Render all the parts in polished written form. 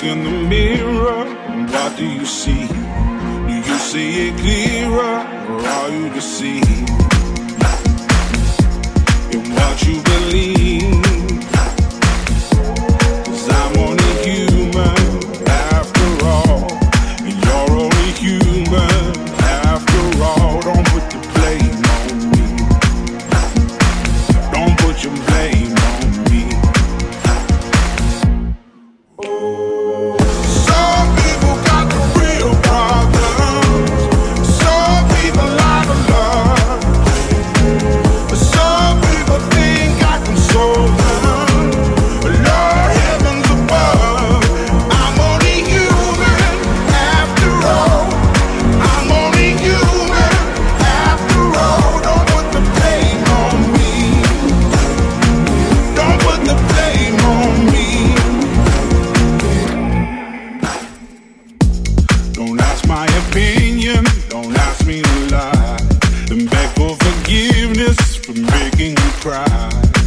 in the mirror, what do you see? Do you see it clearer, or are you deceived in what you believe? 'Cause I'm only human after all, and you're only human after all. Don't put the blame on me. Don't put your blame on me. Some people got the real problems. Some people out of love. Some people think I can solve them. Lord, heavens above, I'm only human after all. I'm only human after all. Don't put the blame on me. Don't put the blame on me. Don't ask my opinion, don't ask me to lie, and beg for forgiveness for making you cry,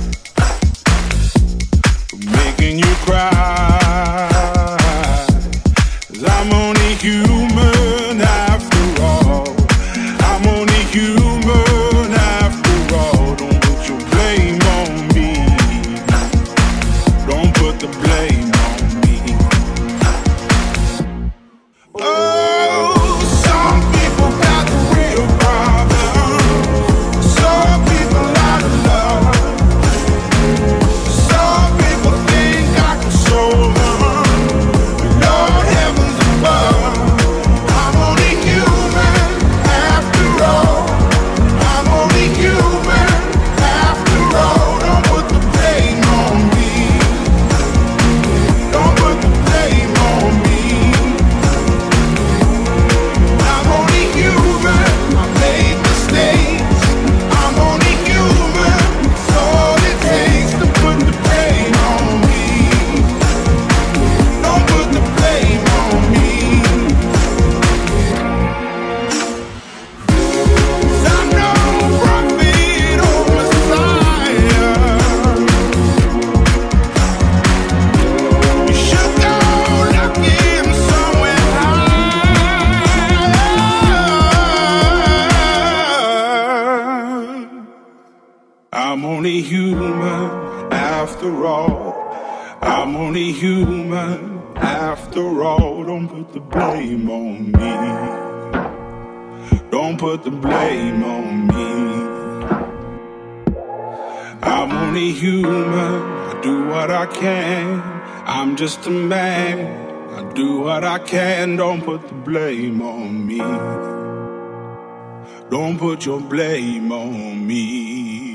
for making you cry. 'Cause I'm only human after all. I'm only human after all. Don't put your blame on me. Don't put the blame on me. Oh, some people got the real problem. Some people out of love. Some people think I can solve them. Lord, heavens above, I'm only human after all. I'm only human after all. Don't put the blame on me. Don't put the blame on me. I'm only human, I made mistakes. I'm only human, it's all it takes to put the blame on me. Don't put the blame on me. 'Cause I'm no prophet or Messiah. You should go looking somewhere higher. I'm only human after all. I'm only human after all. Don't put the blame on me. Don't put the blame on me. I'm only human. I do what I can. I'm just a man. I do what I can. Don't put the blame on me. Don't put your blame on me.